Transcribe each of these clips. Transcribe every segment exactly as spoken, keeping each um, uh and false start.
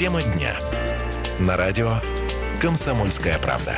Тема дня. На радио «Комсомольская правда».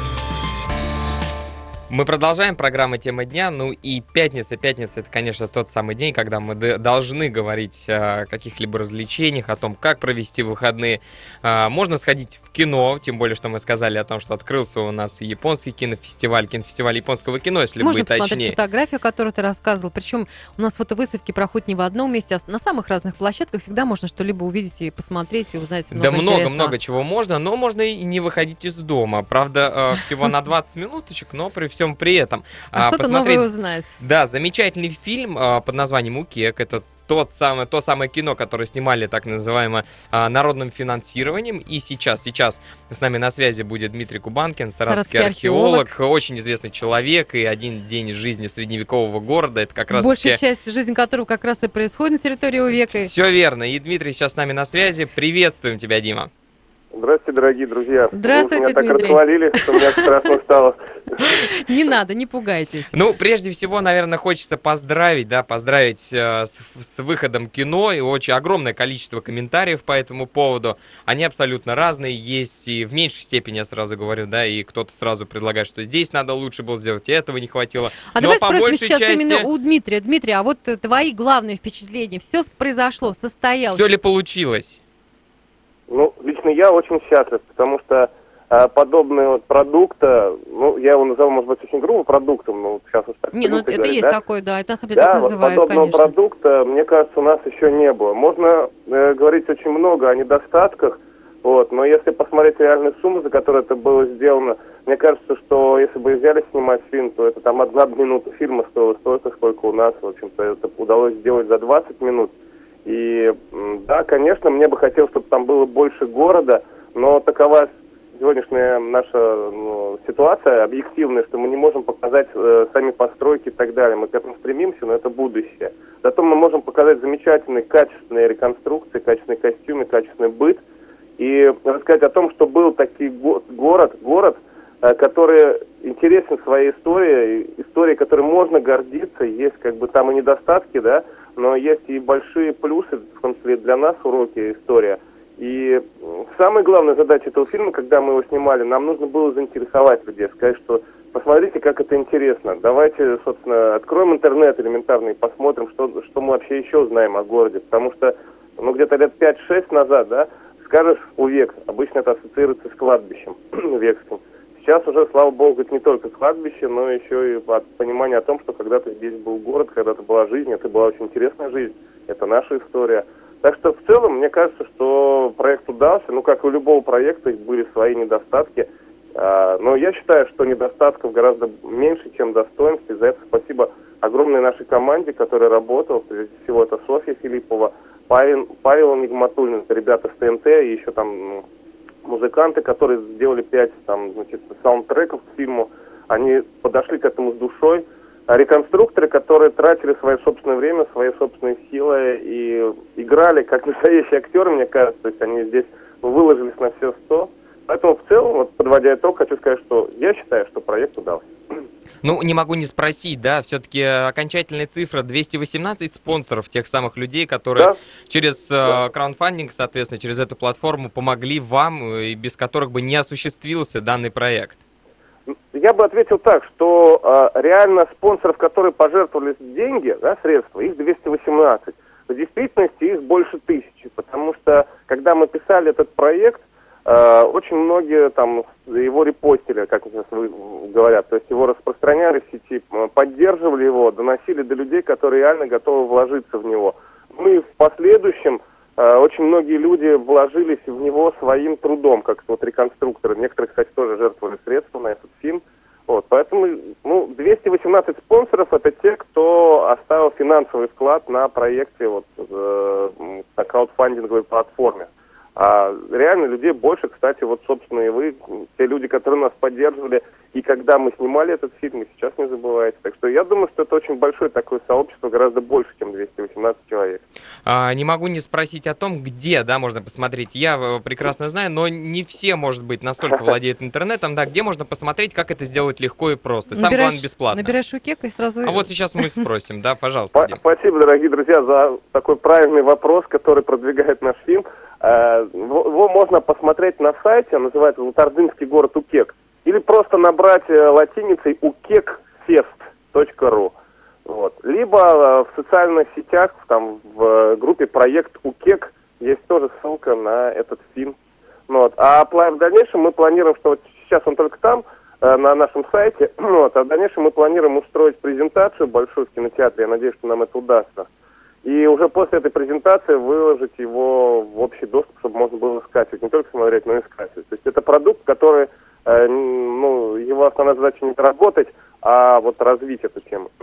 Мы продолжаем программу «Тема дня». Ну и пятница. Пятница — это, конечно, тот самый день, когда мы должны говорить о каких-либо развлечениях, о том, как провести выходные. Можно сходить в кино, тем более, что мы сказали о том, что открылся у нас японский кинофестиваль, кинофестиваль японского кино, если Можно быть точнее. Можно посмотреть фотографию, о которой ты рассказывал. Причем у нас фотовыставки проходят не в одном месте, а на самых разных площадках. Всегда можно что-либо увидеть и посмотреть, и узнать много Да много-много много чего можно, но можно и не выходить из дома. Правда, всего на двадцать минуточек, но при всем при этом. А, а что-то посмотреть... новое узнать. Да, замечательный фильм а, под названием «Укек». Это тот самый, то самое кино, которое снимали так называемым а, народным финансированием. И сейчас, сейчас с нами на связи будет Дмитрий Кубанкин, саратовский археолог, археолог, очень известный человек, и один день из жизни средневекового города. Это как раз большая таки... часть жизни которого как раз и происходит на территории Увека. Все верно. И Дмитрий сейчас с нами на связи. Приветствуем тебя, Дима. Здравствуйте, дорогие друзья. Здравствуйте, Вы меня Дмитрий. так расхвалили, что мне страшно стало. Не надо, не пугайтесь. Ну, прежде всего, наверное, хочется поздравить, да, поздравить э, с, с выходом кино. И очень огромное количество комментариев по этому поводу. Они абсолютно разные. Есть и в меньшей степени, я сразу говорю, да, и кто-то сразу предлагает, что здесь надо лучше было сделать, и этого не хватило. А Но давай по спросим большей сейчас части... именно у Дмитрия. Дмитрий, а вот твои главные впечатления? Все произошло, состоялось? Все ли получилось? Ну, лично я очень счастлив, потому что а, подобный вот продукт, ну, я его назову, может быть, очень грубо продуктом, но сейчас уж так не, ну это говорить, есть да? такое, да, это на самом деле да, так вот называют, подобного конечно. продукта, мне кажется, у нас еще не было. Можно э, говорить очень много о недостатках, вот, но если посмотреть реальные суммы, за которые это было сделано, мне кажется, что если бы взяли снимать фильм, то это там одна минута фильма стоила столько, сколько у нас, в общем-то, это удалось сделать за двадцать минут. И да, конечно, мне бы хотелось, чтобы там было больше города, но такова сегодняшняя наша ну, ситуация объективная, что мы не можем показать э, сами постройки и так далее. Мы к этому стремимся, но это будущее. Зато мы можем показать замечательные, качественные реконструкции, качественные костюмы, качественный быт и рассказать о том, что был такой го- город, город, э, который интересен своей историей, историей, которой можно гордиться. Есть как бы там и недостатки, да, но есть и большие плюсы, в том числе для нас уроки история. И самая главная задача этого фильма, когда мы его снимали, нам нужно было заинтересовать людей, сказать, что посмотрите, как это интересно. Давайте, собственно, откроем интернет элементарно и посмотрим, что, что мы вообще еще знаем о городе. Потому что, ну, где-то лет пять-шесть назад, да, скажешь Увек, обычно это ассоциируется с кладбищем Увекским. Сейчас уже, слава богу, это не только кладбище, но еще и от понимания о том, что когда-то здесь был город, когда-то была жизнь, это была очень интересная жизнь, это наша история. Так что в целом, мне кажется, что проект удался, ну, как и у любого проекта, были свои недостатки, а, но я считаю, что недостатков гораздо меньше, чем достоинств, и за это спасибо огромной нашей команде, которая работала, прежде всего это Софья Филиппова, Павел, Павел Нигматуллин, ребята с ТНТ, и еще там... музыканты, которые сделали пять там, значит, саундтреков к фильму, они подошли к этому с душой. А реконструкторы, которые тратили свое собственное время, свои собственные силы и играли как настоящие актеры, мне кажется, то есть они здесь выложились на все сто. Поэтому в целом, вот, подводя итог, хочу сказать, что я считаю, что проект удался. Ну, не могу не спросить, да, все-таки окончательная цифра двести восемнадцать спонсоров, тех самых людей, которые да. через да. краундфандинг, соответственно, через эту платформу помогли вам, и без которых бы не осуществился данный проект. Я бы ответил так, что э, реально спонсоров, которые пожертвовали деньги, да, средства, их двести восемнадцать. В действительности их больше тысячи, потому что, когда мы писали этот проект, Uh, очень многие там его репостили, как сейчас говорят, то есть его распространяли в сети, поддерживали его, доносили до людей, которые реально готовы вложиться в него. Ну и в последующем uh, очень многие люди вложились в него своим трудом, как вот реконструкторы. Некоторые, кстати, тоже жертвовали средства на этот фильм. Вот, поэтому ну, двести восемнадцать спонсоров — это те, кто оставил финансовый вклад на проекте вот, э, на краудфандинговой платформе. А реально людей больше, кстати, вот, собственно, и вы, те люди, которые нас поддерживали и когда мы снимали этот фильм, и сейчас не забывайте. Так что я думаю, что это очень большое такое сообщество, гораздо больше, чем двести восемнадцать человек. А, не могу не спросить о том, где, да, можно посмотреть. Я э, прекрасно знаю, но не все, может быть, настолько владеют интернетом, да, где можно посмотреть, как это сделать легко и просто. Самое Набираешь- главное, бесплатно. Набираешь у Кека и сразу... А вот сейчас мы спросим, да, пожалуйста, Спа- Дим. Спасибо, дорогие друзья, за такой правильный вопрос, который продвигает наш фильм. Э, Его можно посмотреть на сайте, он называется «Золотоордынский город УКЕК». Или просто набрать э, латиницей укекфест точка ру. Вот. Либо э, в социальных сетях, там, в э, группе «Проект УКЕК» есть тоже ссылка на этот фильм. Ну вот. А пла- в дальнейшем мы планируем, что вот сейчас он только там, э, на нашем сайте, вот, а в дальнейшем мы планируем устроить презентацию большую в кинотеатре, я надеюсь, что нам это удастся. И уже после этой презентации выложить его в общий доступ, чтобы можно было скачивать, не только смотреть, но и скачивать. То есть это продукт, который, э, ну, его основная задача не доработать, а вот развить эту тему.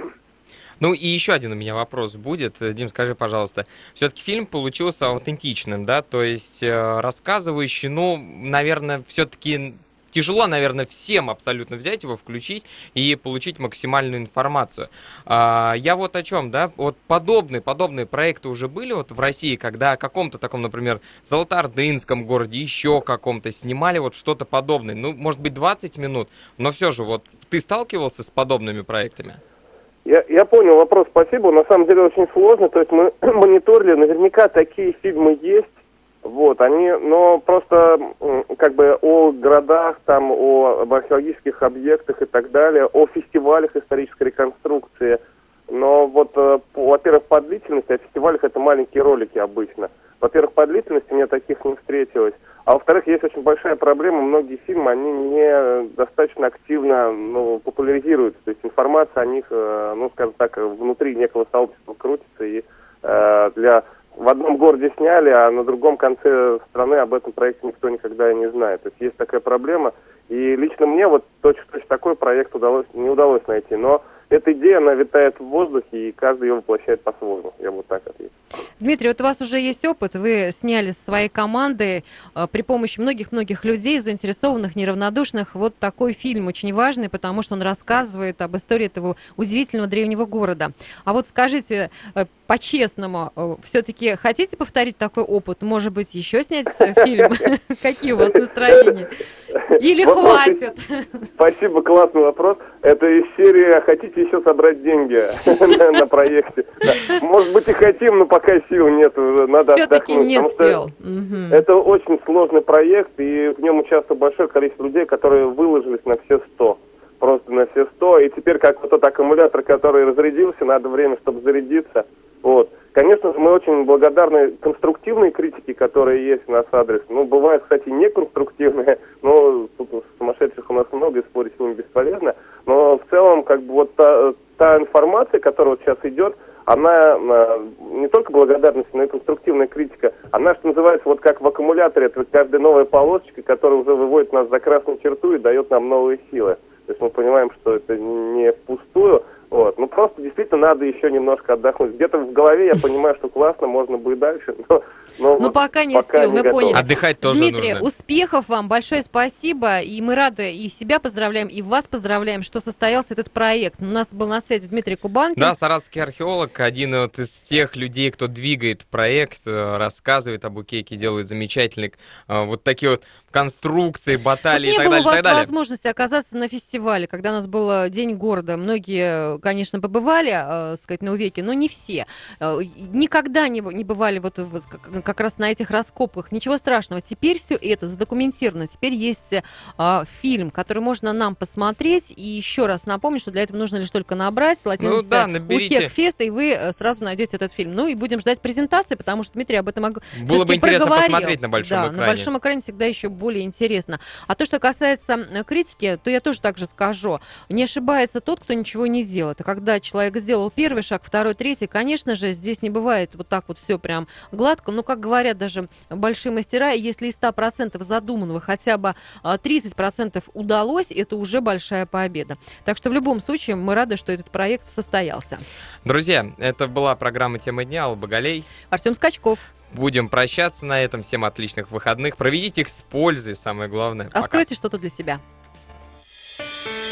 Ну и еще один у меня вопрос будет. Дим, скажи, пожалуйста, все-таки фильм получился аутентичным, да, то есть э, рассказывающий, ну, наверное, все-таки тяжело, наверное, всем абсолютно взять его, включить и получить максимальную информацию. А, я вот о чем, да, вот подобные, подобные проекты уже были вот в России, когда о каком-то таком, например, в Золотоордынском городе, еще каком-то снимали вот что-то подобное, ну, может быть, двадцать минут, но все же, вот ты сталкивался с подобными проектами? Я, я понял вопрос, спасибо. На самом деле очень сложно. То есть мы мониторили, наверняка такие фильмы есть. Вот, они, но просто м, как бы о городах, там, о об археологических объектах и так далее, о фестивалях исторической реконструкции. Но вот, э, по- во-первых, по длительности, о фестивалях это маленькие ролики обычно. Во-первых, по длительности мне таких не встретилось. А во-вторых, есть очень большая проблема, многие фильмы, они не достаточно активно, ну, популяризируются. То есть информация о них, э, ну, скажем так, внутри некого сообщества крутится. И э, для в одном городе сняли, а на другом конце страны об этом проекте никто никогда и не знает. То есть есть такая проблема. И лично мне вот точно такой проект удалось, не удалось найти. Но эта идея, она витает в воздухе, и каждый ее воплощает по-своему. Я вот так отвечу. Дмитрий, вот у вас уже есть опыт, вы сняли с своей командой э, при помощи многих-многих людей, заинтересованных, неравнодушных, вот такой фильм очень важный, потому что он рассказывает об истории этого удивительного древнего города. А вот скажите, э, по-честному, э, все-таки хотите повторить такой опыт? Может быть, еще снять э, фильм? Какие у вас настроения? Или Вопрос- хватит? Спасибо, классный вопрос. Это из серии «Хотите еще собрать деньги на проекте?» Да. Может быть и хотим, но пока сил нет, уже надо Все-таки отдохнуть. нет потому что сил. Мгм. Это очень сложный проект, и в нем участвует большое количество людей, которые выложились на все сто. Просто на все сто. И теперь, как вот тот аккумулятор, который разрядился, надо время, чтобы зарядиться. Вот. Конечно же, мы очень благодарны конструктивной критике, которая есть у нас адрес. Ну, бывают, кстати, неконструктивные, но тут сумасшедших у нас много, и спорить с ними бесполезно. Но в целом, как бы вот та, та информация, которая вот сейчас идет, она э, не только благодарность, но и конструктивная критика. Она, что называется, вот как в аккумуляторе, это каждая новая полосочка, которая уже выводит нас за красную черту и дает нам новые силы. То есть мы понимаем, что это не впустую. Вот. Ну, просто действительно надо еще немножко отдохнуть. Где-то в голове я понимаю, что классно, можно бы и дальше, но... но Ну, вот пока нет пока сил, не мы готов. поняли. Отдыхать тоже Дмитрий, нужно. успехов вам, большое спасибо, и мы рады и себя поздравляем, и вас поздравляем, что состоялся этот проект. У нас был на связи Дмитрий Кубанкин. Да, саратовский археолог, один вот из тех людей, кто двигает проект, э, рассказывает об УКЕКе, делает замечательные э, вот такие вот конструкции, баталии Вот и не так было далее, у вас так далее. возможности оказаться на фестивале, когда у нас был э, День города. Многие, конечно, побывали, э, сказать, на УВЕКе, но не все. Э, никогда не, не бывали вот, вот как, как раз на этих раскопках. Ничего страшного. Теперь все это задокументировано. Теперь есть э, фильм, который можно нам посмотреть. И еще раз напомню, что для этого нужно лишь только набрать латиница Ну да, наберите. УКЕК-фест, и вы э, сразу найдете этот фильм. Ну и будем ждать презентации, потому что Дмитрий об этом ог- Было бы всё-таки интересно проговорил. посмотреть на большом да, экране. на большом экране всегда еще более интересно. А то, что касается э, критики, то я тоже так же скажу. Не ошибается тот, кто ничего не делает. А когда человек сделал первый шаг, второй, третий, конечно же, здесь не бывает вот так вот все прям гладко. Но, как говорят даже большие мастера, если из ста процентов задуманного хотя бы а, тридцать процентов удалось, это уже большая победа. Так что в любом случае мы рады, что этот проект состоялся. Друзья, это была программа «Тема дня», Алла Багалей. Артем Скачков. Будем прощаться на этом. Всем отличных выходных. Проведите их с пользой, самое главное. Пока. Откройте что-то для себя.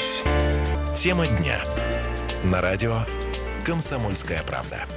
Тема дня. На радио «Комсомольская правда».